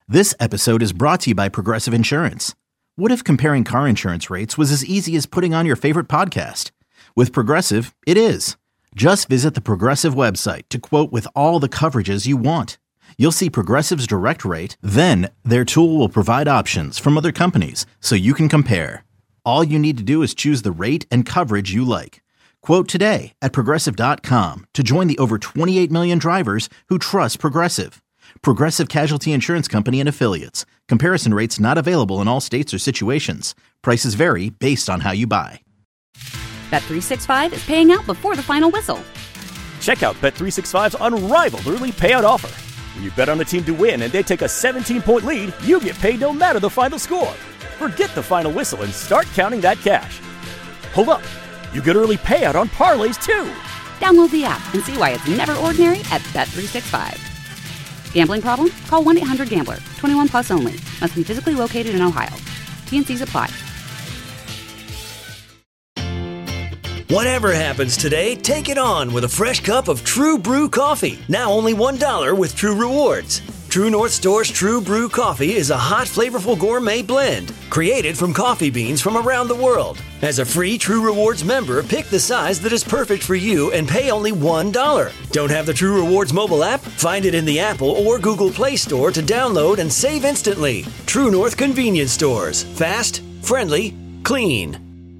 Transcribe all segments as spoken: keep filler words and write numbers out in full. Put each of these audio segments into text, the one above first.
This episode is brought to you by Progressive Insurance. What if comparing car insurance rates was as easy as putting on your favorite podcast? With Progressive, it is. Just visit the Progressive website to quote with all the coverages you want. You'll see Progressive's direct rate, then their tool will provide options from other companies so you can compare. All you need to do is choose the rate and coverage you like. Quote today at progressive dot com to join the over twenty-eight million drivers who trust Progressive. Progressive Casualty Insurance Company and Affiliates. Comparison rates not available in all states or situations. Prices vary based on how you buy. Bet three sixty-five is paying out before the final whistle. Check out Bet three sixty-five's unrivaled early payout offer. When you bet on a team to win and they take a seventeen-point lead, you get paid no matter the final score. Forget the final whistle and start counting that cash. Hold up. You get early payout on parlays, too. Download the app and see why it's never ordinary at Bet three sixty-five. Gambling problem? Call one eight hundred gambler. twenty-one plus only. Must be physically located in Ohio. T and C's apply. Whatever happens today, take it on with a fresh cup of True Brew coffee. Now only one dollar with True Rewards. True North Store's True Brew coffee is a hot, flavorful gourmet blend created from coffee beans from around the world. As a free True Rewards member, pick the size that is perfect for you and pay only one dollar. Don't have the True Rewards mobile app? Find it in the Apple or Google Play Store to download and save instantly. True North Convenience Stores. Fast, friendly, clean.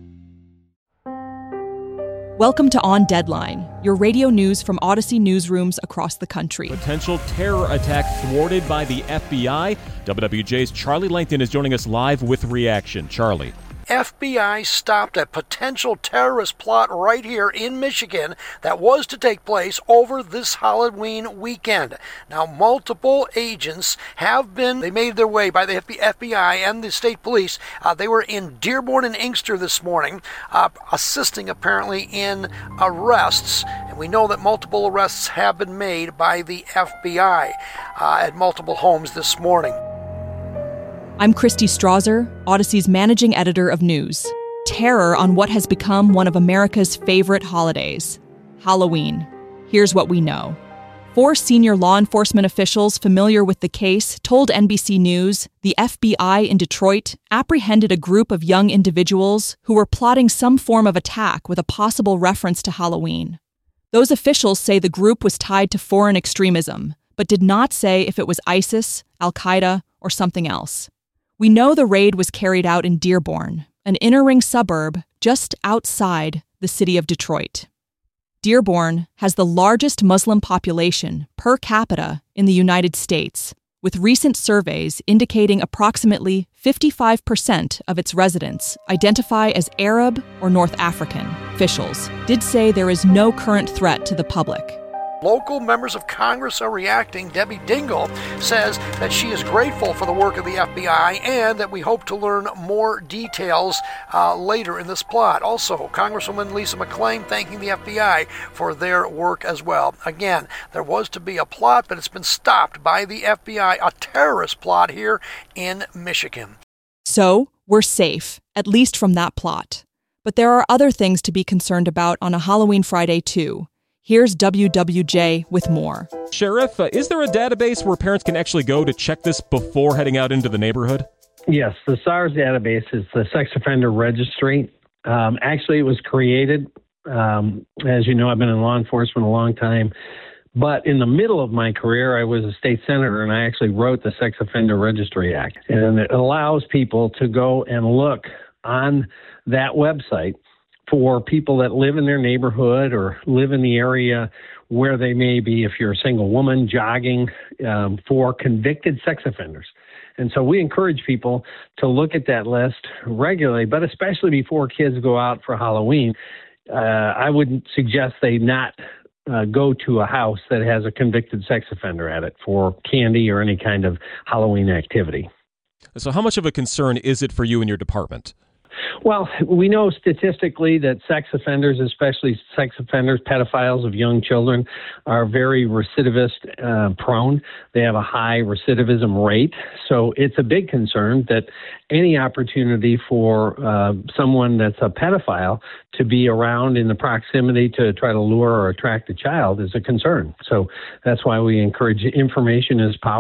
Welcome to On Deadline, your radio news from Odyssey newsrooms across the country. Potential terror attack thwarted by the F B I. W W J's Charlie Langton is joining us live with reaction. Charlie. F B I stopped a potential terrorist plot right here in Michigan that was to take place over this Halloween weekend. Now, multiple agents have been, they made their way by the F B I and the state police. Uh, they were in Dearborn and Inkster this morning, uh, assisting apparently in arrests. And we know that multiple arrests have been made by the F B I uh, at multiple homes this morning. I'm Christy Strasser, Odyssey's managing editor of news. Terror on what has become one of America's favorite holidays, Halloween. Here's what we know. Four senior law enforcement officials familiar with the case told N B C News the F B I in Detroit apprehended a group of young individuals who were plotting some form of attack with a possible reference to Halloween. Those officials say the group was tied to foreign extremism, but did not say if it was ISIS, Al-Qaeda, or something else. We know the raid was carried out in Dearborn, an inner-ring suburb just outside the city of Detroit. Dearborn has the largest Muslim population per capita in the United States, with recent surveys indicating approximately fifty-five percent of its residents identify as Arab or North African. Officials did say there is no current threat to the public. Local members of Congress are reacting. Debbie Dingell says that she is grateful for the work of the F B I and that we hope to learn more details uh, later in this plot. Also, Congresswoman Lisa McClain thanking the F B I for their work as well. Again, there was to be a plot, but it's been stopped by the F B I, a terrorist plot here in Michigan. So, we're safe, at least from that plot. But there are other things to be concerned about on a Halloween Friday, too. Here's W W J with more. Sheriff, uh, is there a database where parents can actually go to check this before heading out into the neighborhood? Yes, the SARS database is the Sex Offender Registry. Um, actually, it was created. Um, as you know, I've been in law enforcement a long time. But in the middle of my career, I was a state senator, and I actually wrote the Sex Offender Registry Act. And it allows people to go and look on that website for people that live in their neighborhood or live in the area where they may be, if you're a single woman, jogging um, for convicted sex offenders. And so we encourage people to look at that list regularly, but especially before kids go out for Halloween. Uh, I would suggest they not uh, go to a house that has a convicted sex offender at it for candy or any kind of Halloween activity. So how much of a concern is it for you and your department? Well, we know statistically that sex offenders, especially sex offenders, pedophiles of young children, are very recidivist uh, prone. They have a high recidivism rate. So it's a big concern that any opportunity for uh, someone that's a pedophile to be around in the proximity to try to lure or attract a child is a concern. So that's why we encourage information is power.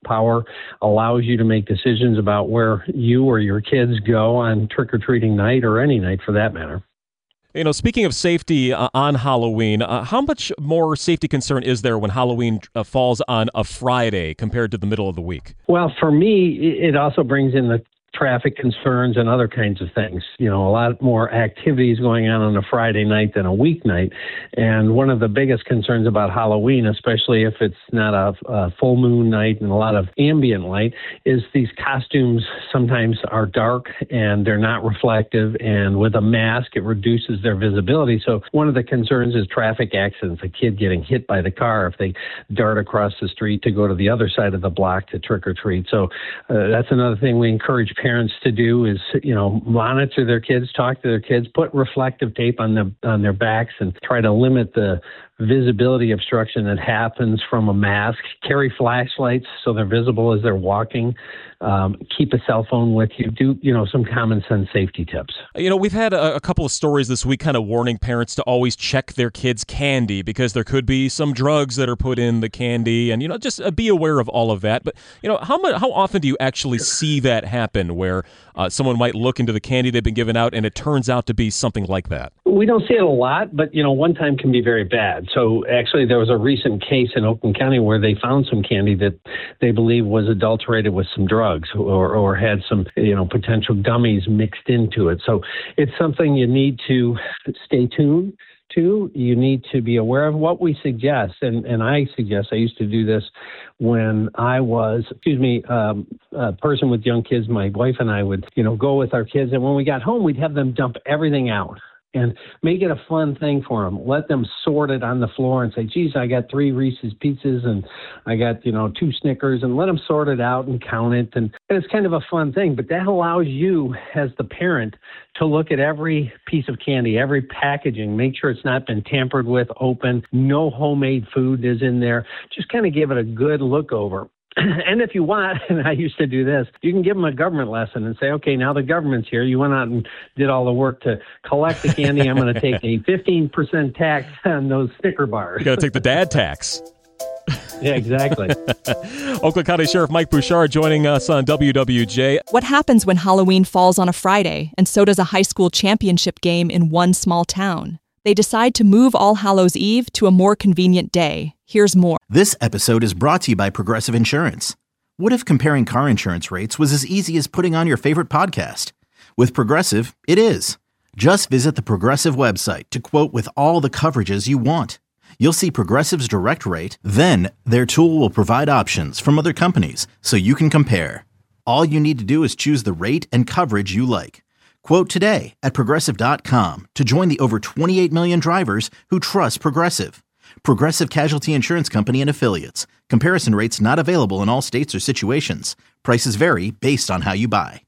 power allows you to make decisions about where you or your kids go on trick-or-treating night or any night for that matter. You know, speaking of safety uh, on Halloween, uh, how much more safety concern is there when Halloween uh, falls on a Friday compared to the middle of the week? Well, for me, it also brings in the traffic concerns and other kinds of things. You know, a lot more activities going on on a Friday night than a weeknight. And one of the biggest concerns about Halloween, especially if it's not a, a full moon night and a lot of ambient light, is these costumes sometimes are dark and they're not reflective. And with a mask, it reduces their visibility. So one of the concerns is traffic accidents, a kid getting hit by the car if they dart across the street to go to the other side of the block to trick or treat. So uh, that's another thing we encourage parents to do is, you know, monitor their kids, talk to their kids, put reflective tape on the on their backs and try to limit the visibility obstruction that happens from a mask. Carry flashlights so they're visible as they're walking. Um, keep a cell phone with you. Do, you know, some common sense safety tips. You know, we've had a, a couple of stories this week kind of warning parents to always check their kids' candy because there could be some drugs that are put in the candy, and, you know, just uh, be aware of all of that. But, you know, how much, how often do you actually see that happen where uh, someone might look into the candy they've been given out and it turns out to be something like that? We don't see it a lot, but, you know, one time can be very bad. So actually there was a recent case in Oakland County where they found some candy that they believe was adulterated with some drugs or, or had some, you know, potential gummies mixed into it. So it's something you need to stay tuned to. You need to be aware of what we suggest. And, and I suggest, I used to do this when I was, excuse me, um, a person with young kids. My wife and I would, you know, go with our kids. And when we got home, we'd have them dump everything out. And make it a fun thing for them. Let them sort it on the floor and say, geez, I got three Reese's Pieces and I got, you know, two Snickers, and let them sort it out and count it. And, and it's kind of a fun thing. But that allows you as the parent to look at every piece of candy, every packaging, make sure it's not been tampered with, open, no homemade food is in there. Just kind of give it a good look over. And if you want, and I used to do this, you can give them a government lesson and say, okay, now the government's here. You went out and did all the work to collect the candy. I'm going to take a fifteen percent tax on those Snicker bars. You got to take the dad tax. Yeah, exactly. Oakland County Sheriff Mike Bouchard joining us on W W J. What happens when Halloween falls on a Friday, and so does a high school championship game in one small town? They decide to move All Hallows Eve to a more convenient day. Here's more. This episode is brought to you by Progressive Insurance. What if comparing car insurance rates was as easy as putting on your favorite podcast? With Progressive, it is. Just visit the Progressive website to quote with all the coverages you want. You'll see Progressive's direct rate, then their tool will provide options from other companies so you can compare. All you need to do is choose the rate and coverage you like. Quote today at Progressive dot com to join the over twenty-eight million drivers who trust Progressive. Progressive Casualty Insurance Company and Affiliates. Comparison rates not available in all states or situations. Prices vary based on how you buy.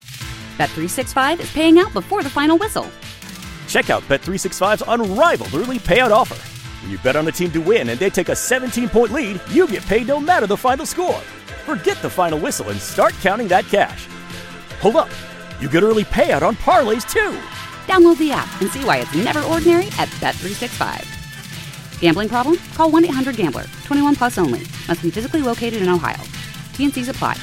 Bet three sixty-five is paying out before the final whistle. Check out Bet three sixty-five's unrivaled early payout offer. When you bet on the team to win and they take a seventeen-point lead, you get paid no matter the final score. Forget the final whistle and start counting that cash. Hold up. You get early payout on parlays, too. Download the app and see why it's never ordinary at Bet three sixty-five. Gambling problem? Call one eight hundred gambler. twenty-one plus only. Must be physically located in Ohio. T and C's apply.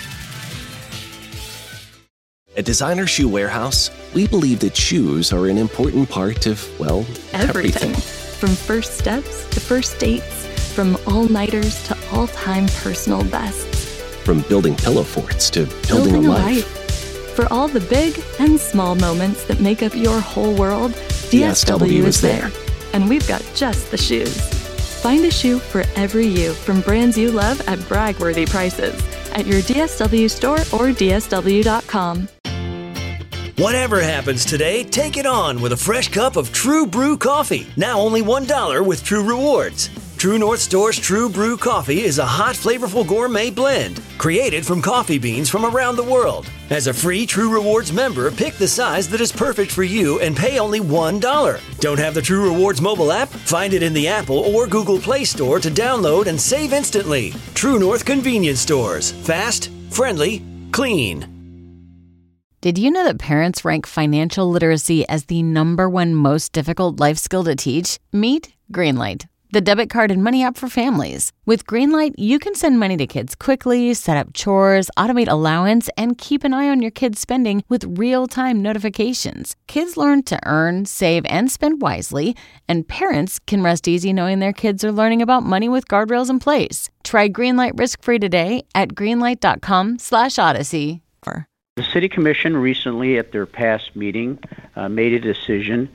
At Designer Shoe Warehouse, we believe that shoes are an important part of, well, everything. everything. From first steps to first dates, from all-nighters to all-time personal bests. From building pillow forts to building, building a, a life. life. For all the big and small moments that make up your whole world, D S W, D S W is there. And we've got just the shoes. Find a shoe for every you from brands you love at brag-worthy prices at your D S W store or D S W dot com. Whatever happens today, take it on with a fresh cup of True Brew coffee. Now only one dollar with True Rewards. True North Store's True Brew coffee is a hot, flavorful gourmet blend created from coffee beans from around the world. As a free True Rewards member, pick the size that is perfect for you and pay only one dollar. Don't have the True Rewards mobile app? Find it in the Apple or Google Play Store to download and save instantly. True North Convenience Stores. Fast, friendly, clean. Did you know that parents rank financial literacy as the number one most difficult life skill to teach? Meet Greenlight, the debit card and money app for families. With Greenlight, you can send money to kids quickly, set up chores, automate allowance, and keep an eye on your kids' spending with real-time notifications. Kids learn to earn, save, and spend wisely, and parents can rest easy knowing their kids are learning about money with guardrails in place. Try Greenlight risk-free today at greenlight.com slash odyssey. The City Commission recently, at their past meeting, uh, made a decision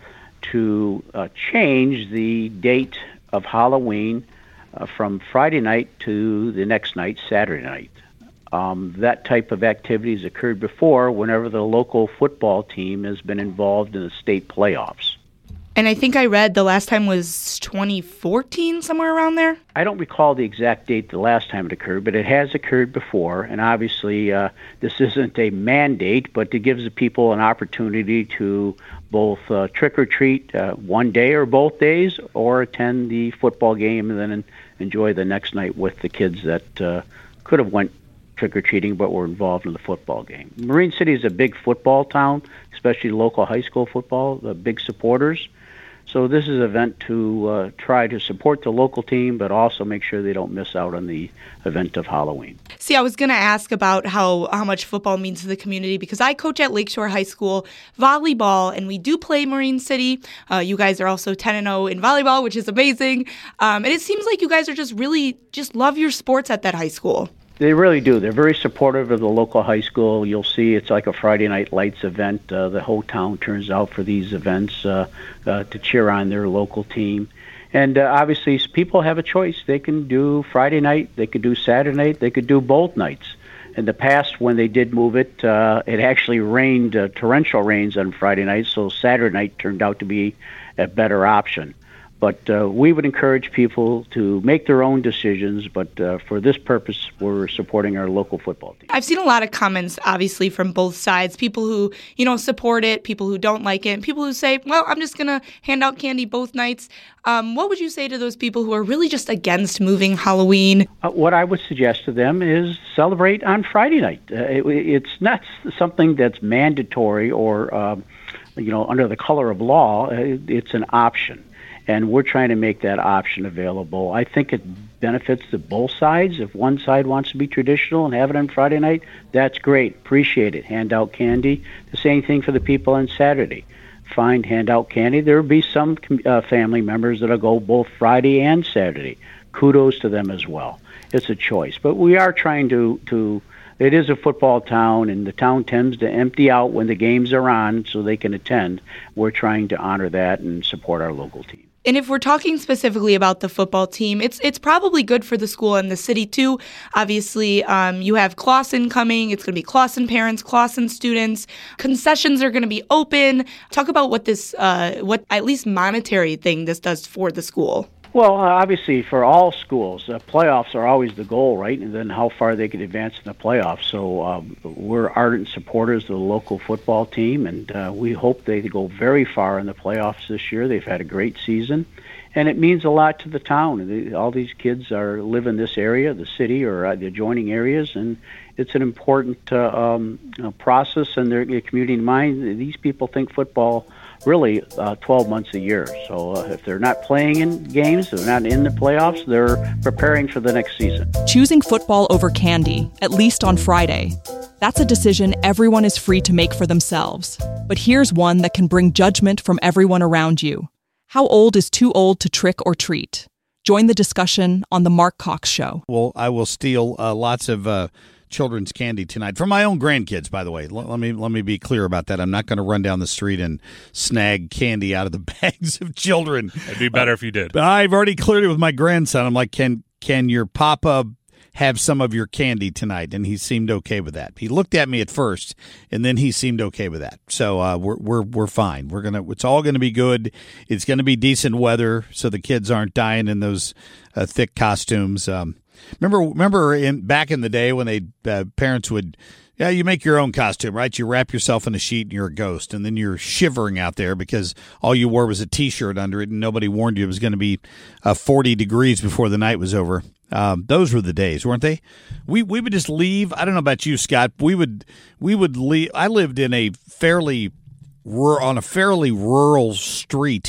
to uh, change the date of Halloween uh, from Friday night to the next night, Saturday night. Um, that type of activity has occurred before whenever the local football team has been involved in the state playoffs. And I think I read the last time was twenty fourteen, somewhere around there? I don't recall the exact date the last time it occurred, but it has occurred before. And obviously, uh, this isn't a mandate, but it gives the people an opportunity to both uh, trick-or-treat uh, one day or both days, or attend the football game and then enjoy the next night with the kids that uh, could have went trick-or-treating but were involved in the football game. Marine City is a big football town, especially local high school football, the big supporters. So this is an event to uh, try to support the local team, but also make sure they don't miss out on the event of Halloween. See, I was going to ask about how, how much football means to the community, because I coach at Lakeshore High School volleyball, and we do play Marine City. Uh, you guys are also ten and oh in volleyball, which is amazing. Um, and it seems like you guys are just really just love your sports at that high school. They really do. They're very supportive of the local high school. You'll see it's like a Friday Night Lights event. Uh, the whole town turns out for these events uh, uh, to cheer on their local team. And uh, obviously, people have a choice. They can do Friday night, they could do Saturday night, they could do both nights. In the past, when they did move it, uh, it actually rained, uh, torrential rains on Friday night, so Saturday night turned out to be a better option. But uh, we would encourage people to make their own decisions, but uh, for this purpose, we're supporting our local football team. I've seen a lot of comments, obviously, from both sides. People who, you know, support it, people who don't like it, and people who say, well, I'm just going to hand out candy both nights. Um, what would you say to those people who are really just against moving Halloween? Uh, what I would suggest to them is celebrate on Friday night. Uh, it, it's not something that's mandatory or, uh, you know, under the color of law. It, it's an option. And we're trying to make that option available. I think it benefits the both sides. If one side wants to be traditional and have it on Friday night, that's great. Appreciate it. Hand out candy. The same thing for the people on Saturday. Find, hand out candy. There will be some uh, family members that will go both Friday and Saturday. Kudos to them as well. It's a choice. But we are trying to, to it is a football town, and the town tends to empty out when the games are on so they can attend. We're trying to honor that and support our local team. And if we're talking specifically about the football team, it's it's probably good for the school and the city, too. Obviously, um, you have Clawson coming. It's going to be Clawson parents, Clawson students. Concessions are going to be open. Talk about what this, uh, what at least monetary thing this does for the school. Well, uh, obviously, for all schools, uh, playoffs are always the goal, right? And then how far they can advance in the playoffs. So um, we're ardent supporters of the local football team, and uh, we hope they go very far in the playoffs this year. They've had a great season, and it means a lot to the town. They, all these kids are live in this area, the city, or uh, the adjoining areas, and it's an important uh, um, you know, process in their, their community mind. These people think football really uh, twelve months a year. So uh, if they're not playing in games, they're not in the playoffs, they're preparing for the next season. Choosing football over candy, at least on Friday. That's a decision everyone is free to make for themselves. But here's one that can bring judgment from everyone around you. How old is too old to trick or treat? Join the discussion on The Mark Cox Show. Well, I will steal uh, lots of uh, children's candy tonight from my own grandkids, by the way. L- let me let me be clear about that. I'm not going to run down the street and snag candy out of the bags of children. It'd be better uh, if you did. But I've already cleared it with my grandson. I'm like, can can your papa have some of your candy tonight? And he seemed okay with that. He looked at me at first, and then he seemed okay with that. So uh, we're we're we're fine. We're gonna. It's all gonna be good. It's gonna be decent weather, so the kids aren't dying in those uh, thick costumes. Um, Remember, remember, in back in the day when they uh, parents would, yeah, you make your own costume, right? You wrap yourself in a sheet and you're a ghost, and then you're shivering out there because all you wore was a T-shirt under it, and nobody warned you it was going to be uh, forty degrees before the night was over. Um, those were the days, weren't they? We we would just leave. I don't know about you, Scott. We would we would leave. I lived in a fairly on a fairly rural street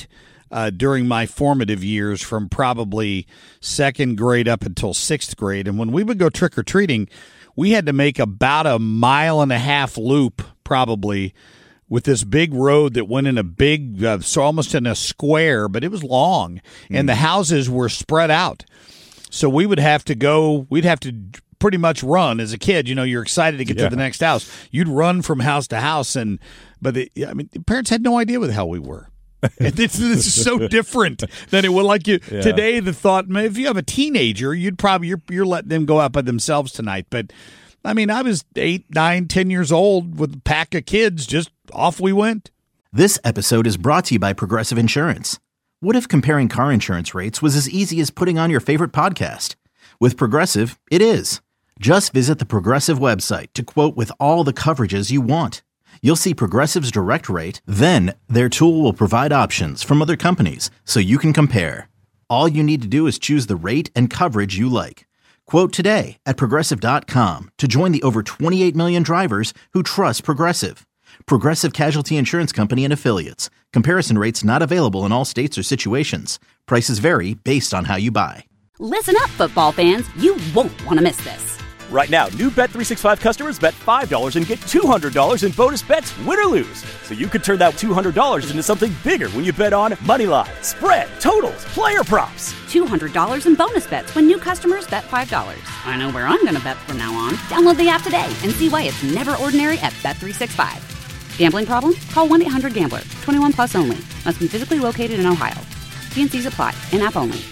uh, during my formative years from probably second grade up until sixth grade. And when we would go trick-or-treating, we had to make about a mile and a half loop probably with this big road that went in a big, uh, so almost in a square, but it was long, mm. and the houses were spread out. So we would have to go, we'd have to pretty much run as a kid. You know, you're excited to get yeah. to the next house. You'd run from house to house, and but the, I mean, the parents had no idea what the hell we were. And this, this is so different than it would like you yeah. today. The thought, if you have a teenager, you'd probably you're, you're letting them go out by themselves tonight. But I mean, I was eight, nine, ten years old with a pack of kids. Just off we went. This episode is brought to you by Progressive Insurance. What if comparing car insurance rates was as easy as putting on your favorite podcast? With Progressive, it is. Just visit the Progressive website to quote with all the coverages you want. You'll see Progressive's direct rate, then their tool will provide options from other companies so you can compare. All you need to do is choose the rate and coverage you like. Quote today at Progressive dot com to join the over twenty-eight million drivers who trust Progressive. Progressive Casualty Insurance Company and Affiliates. Comparison rates not available in all states or situations. Prices vary based on how you buy. Listen up, football fans. You won't want to miss this. Right now, new Bet three sixty-five customers bet five dollars and get two hundred dollars in bonus bets, win or lose. So you could turn that two hundred dollars into something bigger when you bet on money line, spread, totals, player props. two hundred dollars in bonus bets when new customers bet five dollars. I know where I'm going to bet from now on. Download the app today and see why it's never ordinary at Bet three sixty-five. Gambling problem? Call one eight hundred gambler. twenty-one plus only. Must be physically located in Ohio. T and C's apply. In-app only.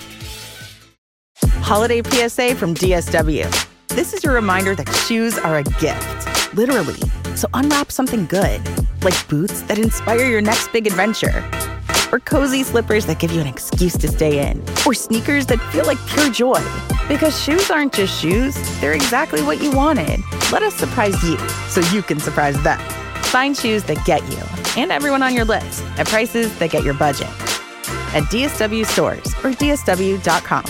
Holiday P S A from D S W. This is your reminder that shoes are a gift, literally. So unwrap something good, like boots that inspire your next big adventure, or cozy slippers that give you an excuse to stay in, or sneakers that feel like pure joy. Because shoes aren't just shoes, they're exactly what you wanted. Let us surprise you so you can surprise them. Find shoes that get you and everyone on your list at prices that get your budget at D S W stores or D S W dot com.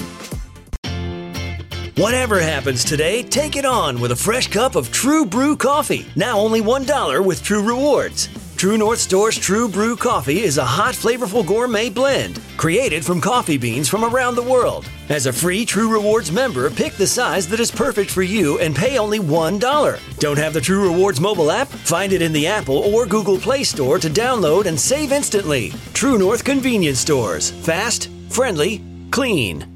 Whatever happens today, take it on with a fresh cup of True Brew coffee. Now only one dollar with True Rewards. True North Store's True Brew coffee is a hot, flavorful gourmet blend created from coffee beans from around the world. As a free True Rewards member, pick the size that is perfect for you and pay only one dollar. Don't have the True Rewards mobile app? Find it in the Apple or Google Play Store to download and save instantly. True North Convenience Stores. Fast, friendly, clean.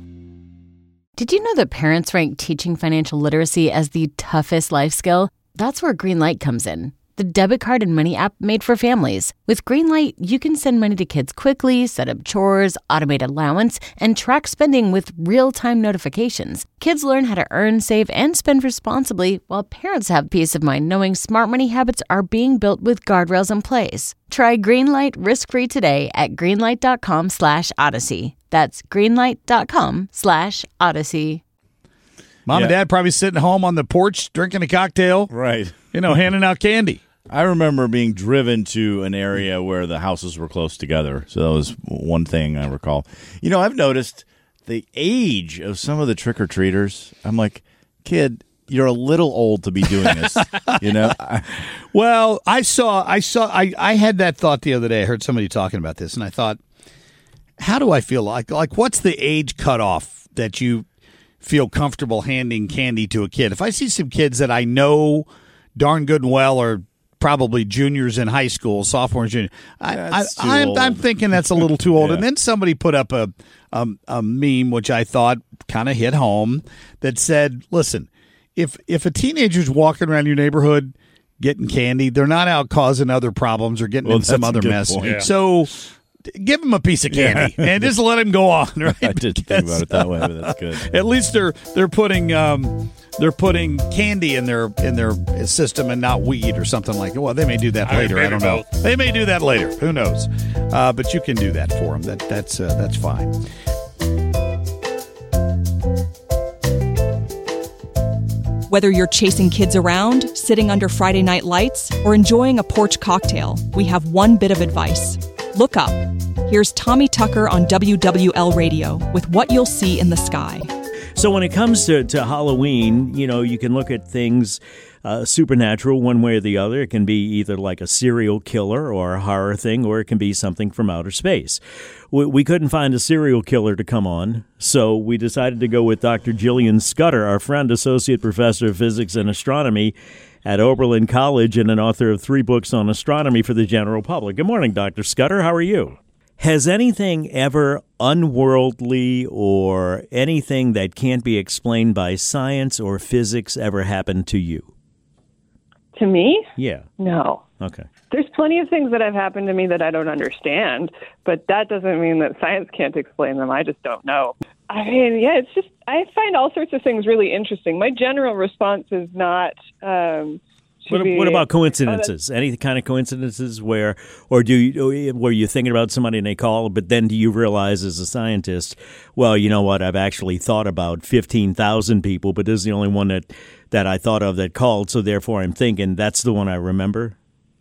Did you know that parents rank teaching financial literacy as the toughest life skill? That's where Greenlight comes in, the debit card and money app made for families. With Greenlight, you can send money to kids quickly, set up chores, automate allowance, and track spending with real-time notifications. Kids learn how to earn, save, and spend responsibly, while parents have peace of mind knowing smart money habits are being built with guardrails in place. Try Greenlight risk-free today at greenlight.com slash odyssey. That's greenlight.com slash odyssey. Mom yeah. and Dad probably sitting home on the porch drinking a cocktail. Right. You know, handing out candy. I remember being driven to an area where the houses were close together. So that was one thing I recall. You know, I've noticed the age of some of the trick-or-treaters. I'm like, kid, you're a little old to be doing this, you know? Well, I saw, I saw, I, I had that thought the other day. I heard somebody talking about this, and I thought, how do I feel like? Like, what's the age cutoff that you feel comfortable handing candy to a kid? If I see some kids that I know darn good and well are probably juniors in high school, sophomores, junior, I, I, I'm, I'm thinking that's a little too old. Yeah. And then somebody put up a, a, a meme, which I thought kind of hit home, that said, listen, if if a teenager's walking around your neighborhood getting candy, they're not out causing other problems or getting well, in some other mess. Yeah. So give them a piece of candy yeah. and just let them go on. Right? I did because, think about it that way, but that's good. Yeah. At least they're they're putting um, they're putting candy in their in their system and not weed or something like that. Well, they may do that later. I, I don't know. Both. They may do that later. Who knows? Uh, but you can do that for them. That that's uh, that's fine. Whether you're chasing kids around, sitting under Friday night lights, or enjoying a porch cocktail, we have one bit of advice. Look up. Here's Tommy Tucker on W W L Radio with what you'll see in the sky. So when it comes to, to Halloween, you know, you can look at things uh, supernatural one way or the other. It can be either like a serial killer or a horror thing, or it can be something from outer space. We, we couldn't find a serial killer to come on, so we decided to go with Doctor Jillian Scudder, our friend, Associate Professor of Physics and Astronomy at Oberlin College and an author of three books on astronomy for the general public. Good morning, Doctor Scudder. How are you? Has anything ever unworldly or anything that can't be explained by science or physics ever happened to you? To me? Yeah. No. Okay. There's plenty of things that have happened to me that I don't understand, but that doesn't mean that science can't explain them. I just don't know. I mean, yeah, it's just, I find all sorts of things really interesting. My general response is not... Um, What, be, what about coincidences? Any kind of coincidences where, or do you, where you're thinking about somebody and they call, but then do you realize as a scientist, well, you know what, I've actually thought about fifteen thousand people, but this is the only one that, that I thought of that called, so therefore I'm thinking that's the one I remember?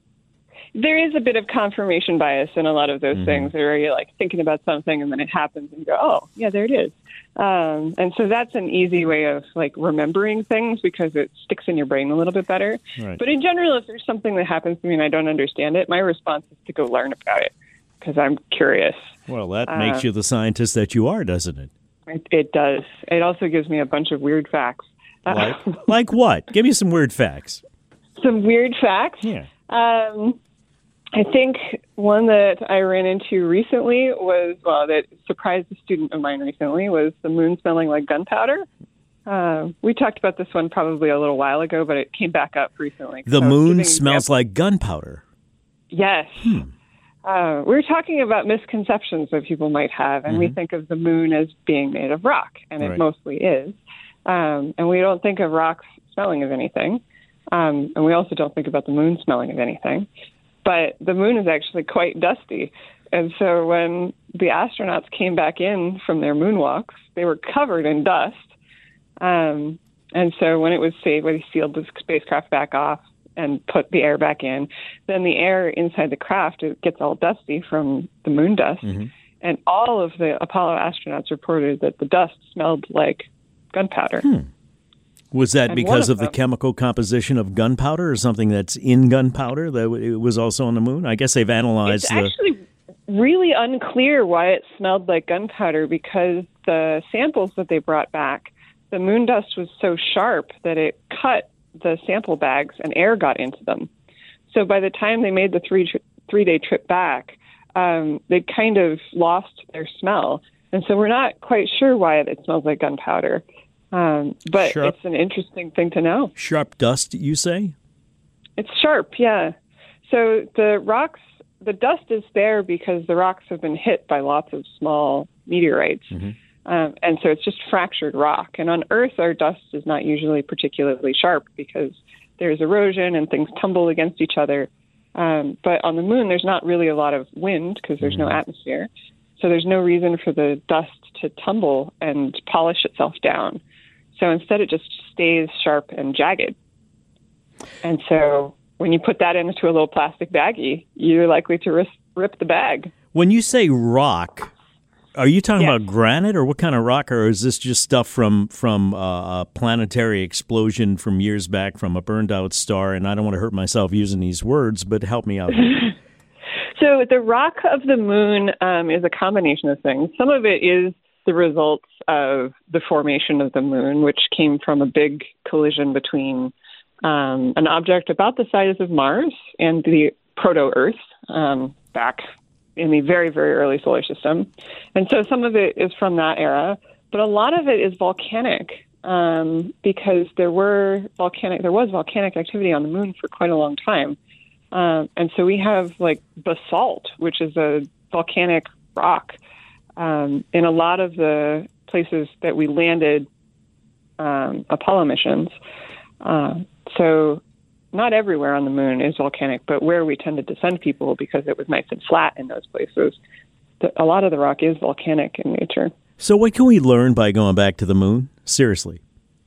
There is a bit of confirmation bias in a lot of those mm-hmm. things where you're like thinking about something and then it happens and you go, oh, yeah, there it is. Um, and so that's an easy way of like remembering things because it sticks in your brain a little bit better. Right. But in general, if there's something that happens to me and I don't understand it, my response is to go learn about it because I'm curious. Well, that uh, makes you the scientist that you are, doesn't it? it? It does. It also gives me a bunch of weird facts. Like, like what? Give me some weird facts. Some weird facts? Yeah. Um, I think one that I ran into recently was, well, that surprised a student of mine recently, was the moon smelling like gunpowder. Uh, we talked about this one probably a little while ago, but it came back up recently. The moon smells like gunpowder? Yes. Hmm. Uh, we were talking about misconceptions that people might have, and mm-hmm. we think of the moon as being made of rock, and right. it mostly is. Um, and we don't think of rocks smelling of anything. Um, and we also don't think about the moon smelling of anything. But the moon is actually quite dusty. And so when the astronauts came back in from their moonwalks, they were covered in dust. Um, and so when it was safe, when they sealed the spacecraft back off and put the air back in, then the air inside the craft, it gets all dusty from the moon dust. Mm-hmm. And all of the Apollo astronauts reported that the dust smelled like gunpowder. Hmm. Was that and because of, of the them, chemical composition of gunpowder or something that's in gunpowder that it was also on the moon? I guess they've analyzed it's the... It's actually really unclear why it smelled like gunpowder because the samples that they brought back, the moon dust was so sharp that it cut the sample bags and air got into them. So by the time they made the three three-day trip back, um, they kind of lost their smell. And so we're not quite sure why it smells like gunpowder. Um, but sharp, it's an interesting thing to know. Sharp dust, you say? It's sharp, yeah. So the rocks, the dust is there because the rocks have been hit by lots of small meteorites. Mm-hmm. Um, and so it's just fractured rock. And on Earth, our dust is not usually particularly sharp because there's erosion and things tumble against each other. Um, but on the moon, there's not really a lot of wind because there's mm-hmm. no atmosphere. So there's no reason for the dust to tumble and polish itself down. So instead, it just stays sharp and jagged. And so when you put that into a little plastic baggie, you're likely to ris- rip the bag. When you say rock, are you talking yes. about granite or what kind of rock? Or is this just stuff from, from uh, a planetary explosion from years back from a burned out star? And I don't want to hurt myself using these words, but help me out. So the rock of the moon um, is a combination of things. Some of it is the results of the formation of the moon, which came from a big collision between um, an object about the size of Mars and the proto-Earth um, back in the very, very early solar system. And so some of it is from that era, but a lot of it is volcanic um, because there were volcanic, there was volcanic activity on the moon for quite a long time. Um, and so we have like basalt, which is a volcanic rock um, in a lot of the places that we landed um, Apollo missions. Uh, so not everywhere on the moon is volcanic, but where we tended to send people because it was nice and flat in those places, the, a lot of the rock is volcanic in nature. So what can we learn by going back to the moon? Seriously.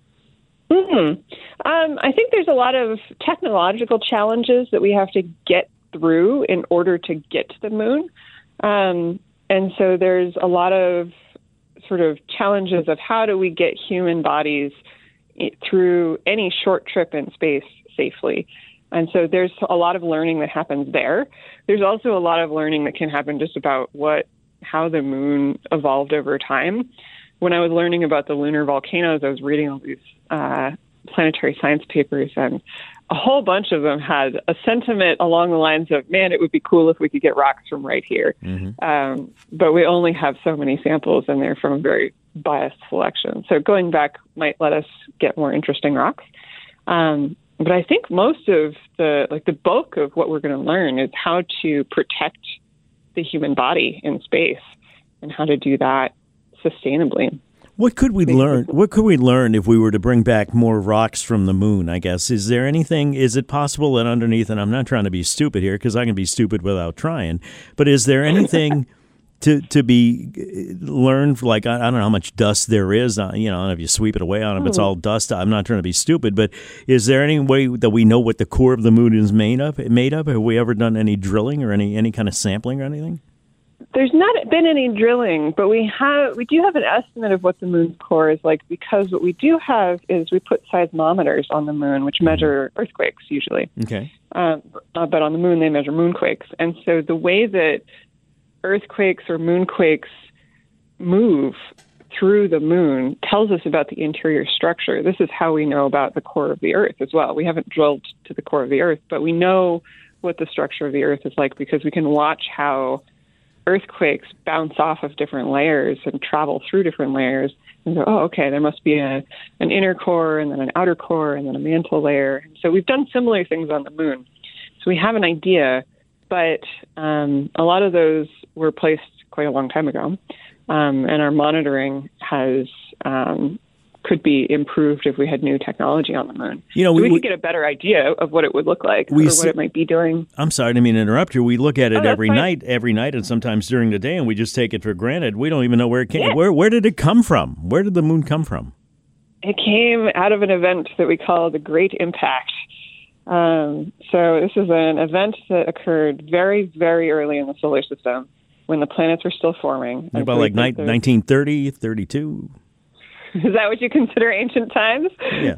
Mm-hmm. Um, I think there's a lot of technological challenges that we have to get through in order to get to the moon. Um, and so there's a lot of sort of challenges of how do we get human bodies through any short trip in space safely. And so there's a lot of learning that happens there. There's also a lot of learning that can happen just about what how the moon evolved over time. When I was learning about the lunar volcanoes, I was reading all these uh, planetary science papers, and a whole bunch of them had a sentiment along the lines of, man, it would be cool if we could get rocks from right here. Mm-hmm. Um, but we only have so many samples, and they're from a very biased selection. So going back might let us get more interesting rocks. Um, but I think most of the, like the bulk of what we're going to learn is how to protect the human body in space and how to do that sustainably. What could we learn? What could we learn if we were to bring back more rocks from the moon, I guess? Is there anything, is it possible that underneath, and I'm not trying to be stupid here because I can be stupid without trying, but is there anything to to be learned? Like, I, I don't know how much dust there is. Uh, you know, I don't know if you sweep it away on it, but it's all dust. I'm not trying to be stupid, but is there any way that we know what the core of the moon is made of? Made of? Have we ever done any drilling or any, any kind of sampling or anything? There's not been any drilling, but we have we do have an estimate of what the moon's core is like, because what we do have is we put seismometers on the moon, which measure earthquakes usually. Okay. Um, uh, but on the moon, they measure moonquakes. And so the way that earthquakes or moonquakes move through the moon tells us about the interior structure. This is how we know about the core of the Earth as well. We haven't drilled to the core of the Earth, but we know what the structure of the Earth is like because we can watch how earthquakes bounce off of different layers and travel through different layers and go, oh, okay, there must be a an inner core and then an outer core and then a mantle layer. So we've done similar things on the moon. So we have an idea, but um, a lot of those were placed quite a long time ago. Um, and our monitoring has um, could be improved if we had new technology on the moon. You know, so we, we could we get a better idea of what it would look like we or see, what it might be doing. I'm sorry, I didn't mean to interrupt you. We look at it oh, every fine. night, every night, and sometimes during the day, and we just take it for granted. We don't even know where it came. Yeah. Where where did it come from? Where did the moon come from? It came out of an event that we call the Great Impact. Um, so this is an event that occurred very, very early in the solar system when the planets were still forming. About like ni- nineteen thirty, thirty-two? Is that what you consider ancient times? Yeah.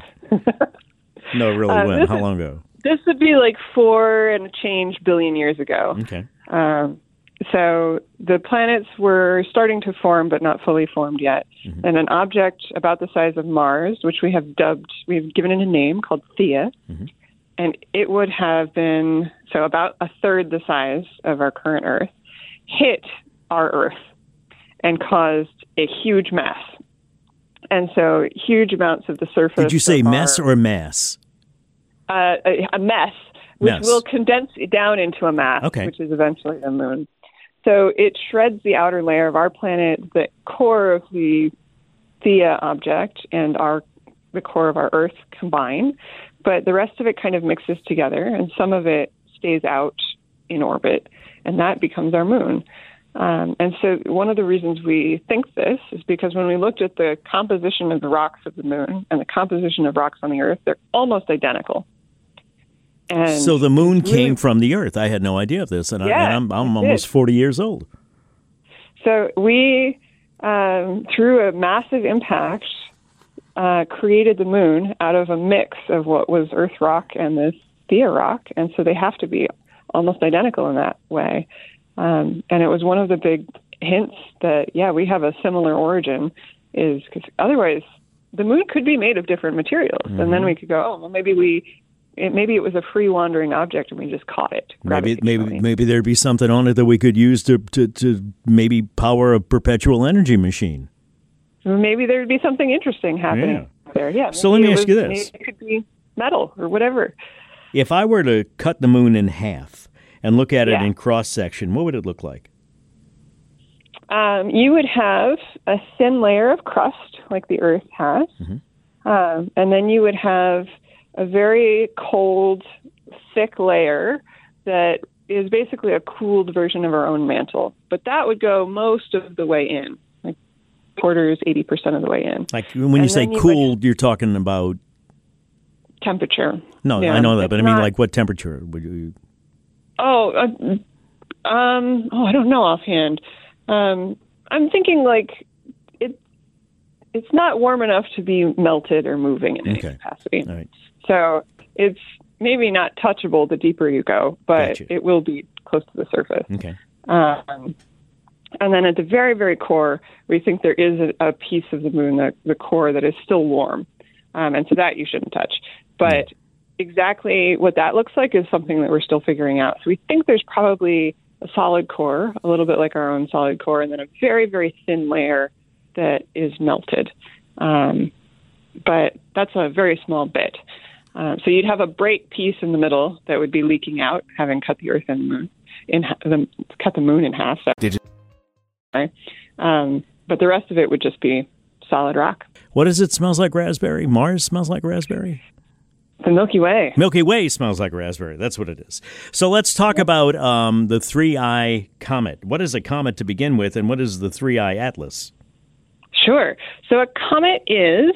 No, really, uh, when? How is, long ago? This would be like four and a change billion years ago. Okay. Um, so the planets were starting to form, but not fully formed yet. Mm-hmm. And an object about the size of Mars, which we have dubbed, we've given it a name called Theia, mm-hmm. and it would have been, so about a third the size of our current Earth, hit our Earth and caused a huge mess. And so huge amounts of the surface. Did you say mess our, or mass? Uh, a, a mess, which mess. will condense down into a mass, okay. which is eventually the moon. So it shreds the outer layer of our planet, the core of the Theia object, and our the core of our Earth combine. But the rest of it kind of mixes together, and some of it stays out in orbit, and that becomes our moon. Um, and so one of the reasons we think this is because when we looked at the composition of the rocks of the moon and the composition of rocks on the Earth, they're almost identical. And so the moon really, came from the Earth. I had no idea of this, and, yeah, I, and I'm, I'm almost did. forty years old. So we, um, through a massive impact, uh, created the moon out of a mix of what was Earth rock and this Theia rock, and so they have to be almost identical in that way. Um, and it was one of the big hints that, yeah, we have a similar origin, is because otherwise the moon could be made of different materials. Mm-hmm. And then we could go, oh, well, maybe we, it, maybe it was a free wandering object and we just caught it. Maybe maybe maybe there'd be something on it that we could use to, to, to maybe power a perpetual energy machine. Maybe there'd be something interesting happening yeah. there. Yeah. So let me ask was, you this. It could be metal or whatever. If I were to cut the moon in half and look at yeah. it in cross-section, what would it look like? Um, you would have a thin layer of crust, like the Earth has, mm-hmm. um, and then you would have a very cold, thick layer that is basically a cooled version of our own mantle. But that would go most of the way in, like quarters, eighty percent of the way in. Like when you and say you cooled, you're talking about... Temperature. No, yeah, I know that, but I mean, not, like, what temperature would you... Oh, uh, um, oh, I don't know offhand. Um, I'm thinking like it. It's not warm enough to be melted or moving in any okay. capacity. All right. So it's maybe not touchable the deeper you go, but Gotcha. it will be close to the surface. Okay. Um, and then at the very, very core, we think there is a, a piece of the moon, the, the core, that is still warm. Um, and so that you shouldn't touch. But exactly what that looks like is something that we're still figuring out. So we think there's probably a solid core, a little bit like our own solid core, and then a very, very thin layer that is melted. Um, but that's a very small bit. Uh, so you'd have a break piece in the middle that would be leaking out, having cut the Earth and the moon in ha- the, cut the moon in half. So. Did you? Um, but the rest of it would just be solid rock. What is it? Smells like raspberry? Mars smells like raspberry? The Milky Way. Milky Way smells like raspberry. That's what it is. So let's talk about um, the three-eye comet. What is a comet to begin with, and what is the three-eye atlas? Sure. So a comet is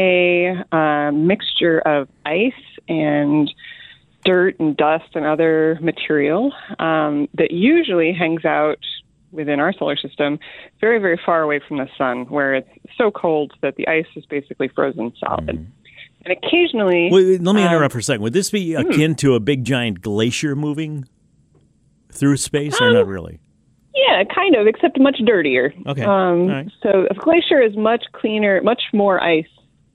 a uh, mixture of ice and dirt and dust and other material um, that usually hangs out within our solar system very, very far away from the sun, where it's so cold that the ice is basically frozen solid. Mm. And occasionally... Wait, wait, let me interrupt um, for a second. Would this be akin hmm. to a big, giant glacier moving through space, um, or not really? Yeah, kind of, except much dirtier. Okay. Um, All right. So a glacier is much cleaner, much more ice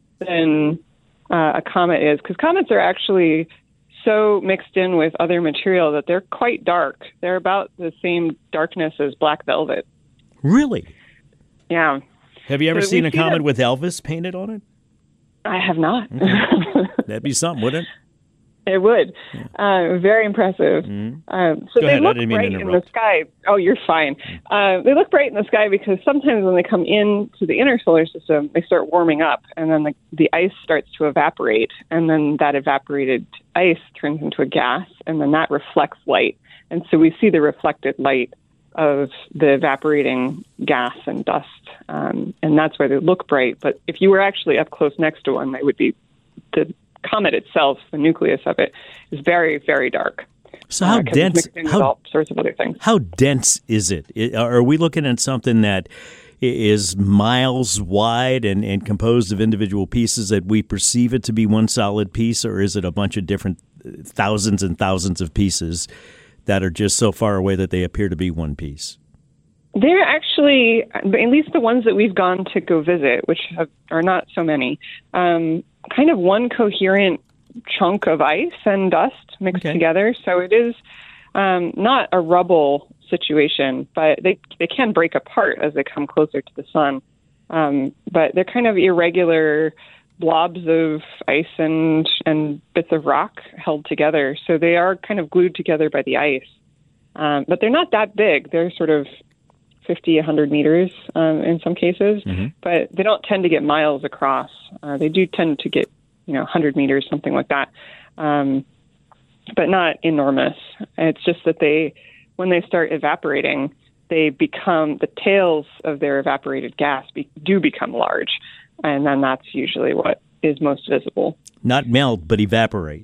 than uh, a comet is, because comets are actually so mixed in with other material that they're quite dark. They're about the same darkness as black velvet. Really? Yeah. Have you ever so seen a comet that- with Elvis painted on it? I have not. Okay. That'd be something, wouldn't it? It would. Yeah. Uh, very impressive. Mm-hmm. Um, so Go they ahead. look I didn't mean to bright in the interrupt. sky. Oh, you're fine. Uh, they look bright in the sky because sometimes when they come into the inner solar system, they start warming up, and then the, the ice starts to evaporate, and then that evaporated ice turns into a gas, and then that reflects light. And so we see the reflected light of the evaporating gas and dust, um, and that's why they look bright. But if you were actually up close next to one, they would be the comet itself, the nucleus of it, is very, very dark. So how uh, dense? It's mixed in with How, all sorts of other things. how dense is it? I- Are we looking at something that i- is miles wide and, and composed of individual pieces that we perceive it to be one solid piece, or is it a bunch of different uh, thousands and thousands of pieces that are just so far away that they appear to be one piece? They're actually, at least the ones that we've gone to go visit, which have, are not so many, um, kind of one coherent chunk of ice and dust mixed Okay. together. So it is um, not a rubble situation, but they they can break apart as they come closer to the sun. Um, but they're kind of irregular blobs of ice and and bits of rock held together. So they are kind of glued together by the ice. Um, but they're not that big. They're sort of fifty, one hundred meters um, in some cases, mm-hmm. but they don't tend to get miles across. Uh, they do tend to get, you know, one hundred meters, something like that, um, but not enormous. It's just that they, when they start evaporating, they become, the tails of their evaporated gas be, do become large, and then that's usually what is most visible. Not melt, but evaporate.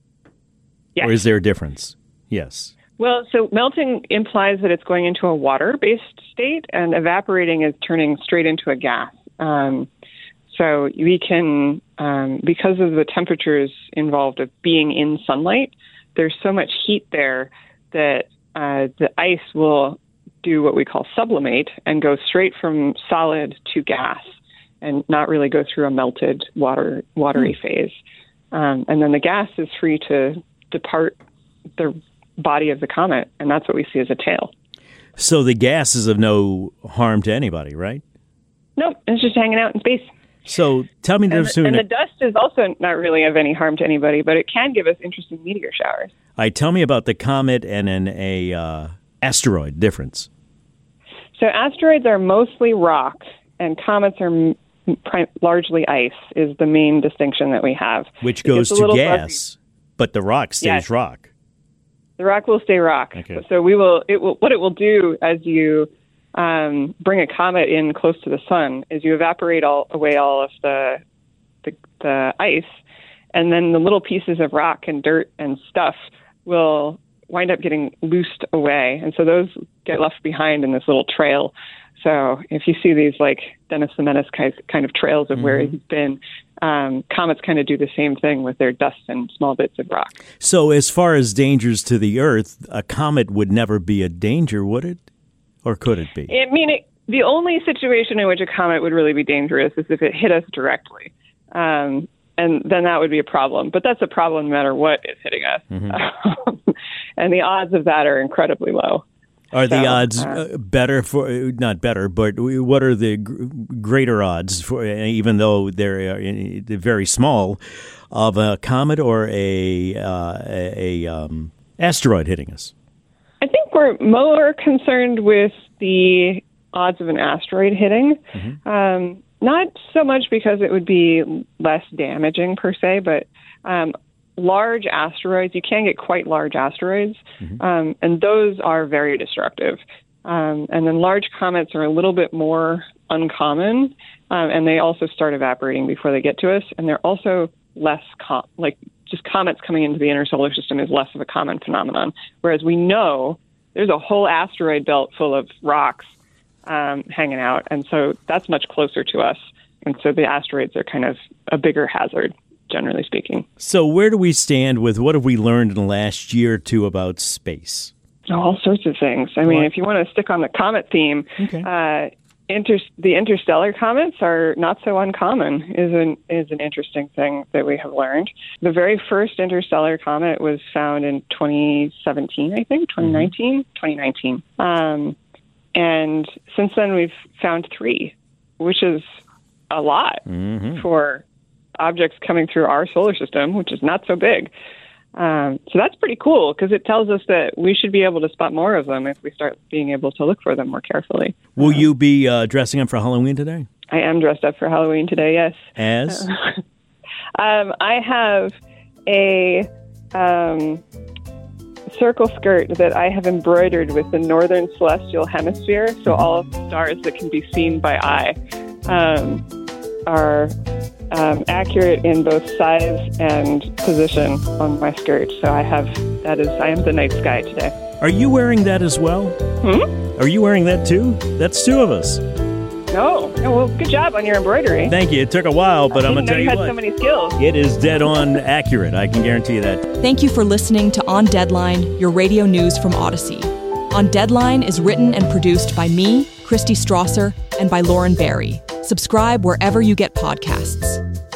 Yes. Or is there a difference? Yes. Well, so melting implies that it's going into a water-based state, and evaporating is turning straight into a gas. Um, so we can, um, because of the temperatures involved of being in sunlight, there's so much heat there that uh, the ice will do what we call sublimate and go straight from solid to gas and not really go through a melted water watery mm. phase. Um, and then the gas is free to depart the body of the comet, and that's what we see as a tail. So the gas is of no harm to anybody, right? Nope, it's just hanging out in space. So tell me the And, difference the, and between the dust is also not really of any harm to anybody, but it can give us interesting meteor showers. I tell me about the comet and an a uh, asteroid difference. So asteroids are mostly rock, and comets are m- pri- largely ice. Is the main distinction that we have. Which It goes gets a to little gas, fuzzy. but the rock stays Yes. rock. The rock will stay rock. Okay. So we will. It will. What it will do as you um, bring a comet in close to the sun is you evaporate all away all of the, the the ice, and then the little pieces of rock and dirt and stuff will wind up getting loosed away. And so those get left behind in this little trail. So if you see these like Dennis the Menace kind of trails of mm-hmm. where he's been, um, comets kind of do the same thing with their dust and small bits of rock. So as far as dangers to the Earth, a comet would never be a danger, would it? Or could it be? I mean, it, the only situation in which a comet would really be dangerous is if it hit us directly. Um, and then that would be a problem. But that's a problem no matter what is hitting us. Mm-hmm. And the odds of that are incredibly low. Are so, the odds uh, better for, not better, but what are the g- greater odds, for, even though they're, uh, they're very small, of a comet or a, uh, a, a um, asteroid hitting us? I think we're more concerned with the odds of an asteroid hitting. Mm-hmm. Um, not so much because it would be less damaging per se, but um, large asteroids, you can get quite large asteroids, mm-hmm. um, and those are very destructive. Um, and then large comets are a little bit more uncommon, um, and they also start evaporating before they get to us, and they're also less, com- like just comets coming into the inner solar system is less of a common phenomenon, whereas we know there's a whole asteroid belt full of rocks um, hanging out, and so that's much closer to us, and so the asteroids are kind of a bigger hazard, generally speaking. So where do we stand with what have we learned in the last year or two about space? All sorts of things. I mean, what? If you want to stick on the comet theme, okay. uh, inter- the interstellar comets are not so uncommon, is an, is an interesting thing that we have learned. The very first interstellar comet was found in twenty seventeen, I think, twenty nineteen, mm-hmm. twenty nineteen. Um, and since then, we've found three, which is a lot mm-hmm. for objects coming through our solar system, which is not so big. Um, so that's pretty cool because it tells us that we should be able to spot more of them if we start being able to look for them more carefully. Will um, you be uh, dressing up for Halloween today? I am dressed up for Halloween today, yes. As? um, I have a um, circle skirt that I have embroidered with the northern celestial hemisphere, so all of the stars that can be seen by eye um, are um, accurate in both size and position on my skirt. So I have, that is, I am the night sky today. Are you wearing that as well? Hmm? Are you wearing that too? That's two of us. No. Oh, well, good job on your embroidery. Thank you. It took a while, but I'm going to tell you what. You had so many skills. It is dead on accurate. I can guarantee you that. Thank you for listening to On Deadline, your radio news from Odyssey. On Deadline is written and produced by me, Christy Strasser, and by Lauren Barry. Subscribe wherever you get podcasts.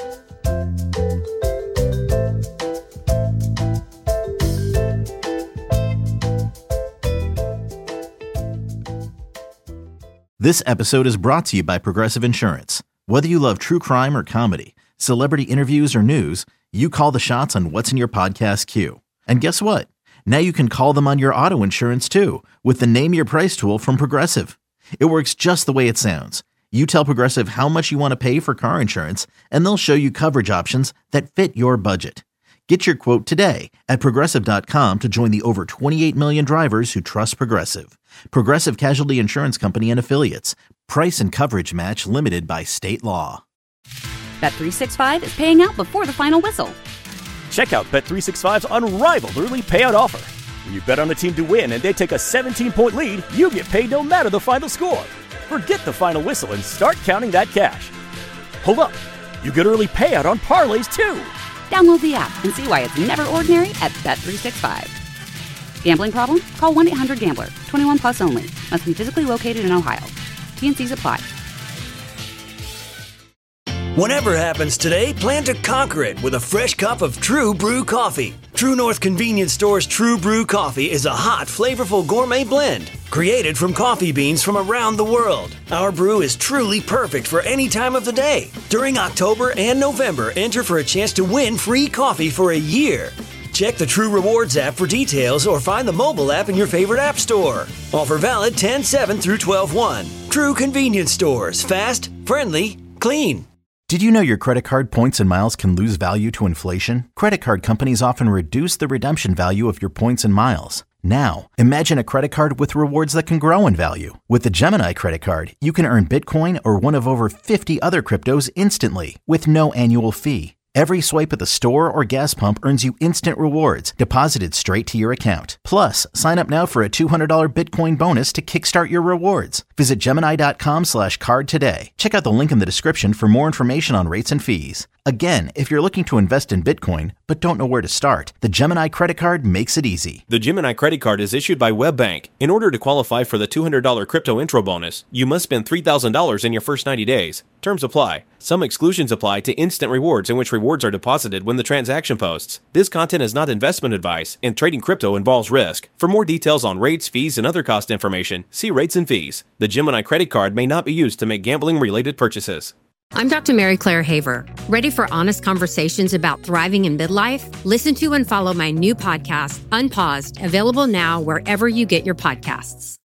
This episode is brought to you by Progressive Insurance. Whether you love true crime or comedy, celebrity interviews or news, you call the shots on what's in your podcast queue. And guess what? Now you can call them on your auto insurance too with the Name Your Price tool from Progressive. It works just the way it sounds. You tell Progressive how much you want to pay for car insurance, and they'll show you coverage options that fit your budget. Get your quote today at Progressive dot com to join the over twenty-eight million drivers who trust Progressive. Progressive Casualty Insurance Company and Affiliates. Price and coverage match limited by state law. Bet three sixty-five is paying out before the final whistle. Check out Bet three sixty-five's unrivaled early payout offer. When you bet on a team to win and they take a seventeen-point lead, you get paid no matter the final score. Forget the final whistle and start counting that cash. Hold up. You get early payout on parlays, too. Download the app and see why it's never ordinary at Bet three sixty-five. Gambling problem? Call one eight hundred gambler. twenty-one plus only. Must be physically located in Ohio. T N Cs apply. Whatever happens today, plan to conquer it with a fresh cup of True Brew coffee. True North Convenience Store's True Brew coffee is a hot, flavorful gourmet blend created from coffee beans from around the world. Our brew is truly perfect for any time of the day. During October and November, enter for a chance to win free coffee for a year. Check the True Rewards app for details or find the mobile app in your favorite app store. Offer valid ten seven through twelve one. True Convenience Stores. Fast, friendly, clean. Did you know your credit card points and miles can lose value to inflation? Credit card companies often reduce the redemption value of your points and miles. Now, imagine a credit card with rewards that can grow in value. With the Gemini credit card, you can earn Bitcoin or one of over fifty other cryptos instantly with no annual fee. Every swipe at the store or gas pump earns you instant rewards deposited straight to your account. Plus, sign up now for a two hundred dollars Bitcoin bonus to kickstart your rewards. Visit Gemini.com slash card today. Check out the link in the description for more information on rates and fees. Again, if you're looking to invest in Bitcoin but don't know where to start, the Gemini credit card makes it easy. The Gemini credit card is issued by WebBank. In order to qualify for the two hundred dollars crypto intro bonus, you must spend three thousand dollars in your first ninety days. Terms apply. Some exclusions apply to instant rewards, in which rewards are deposited when the transaction posts. This content is not investment advice, and trading crypto involves risk. For more details on rates, fees, and other cost information, see rates and fees. The Gemini credit card may not be used to make gambling-related purchases. I'm Doctor Mary Claire Haver. Ready for honest conversations about thriving in midlife? Listen to and follow my new podcast, Unpaused, available now wherever you get your podcasts.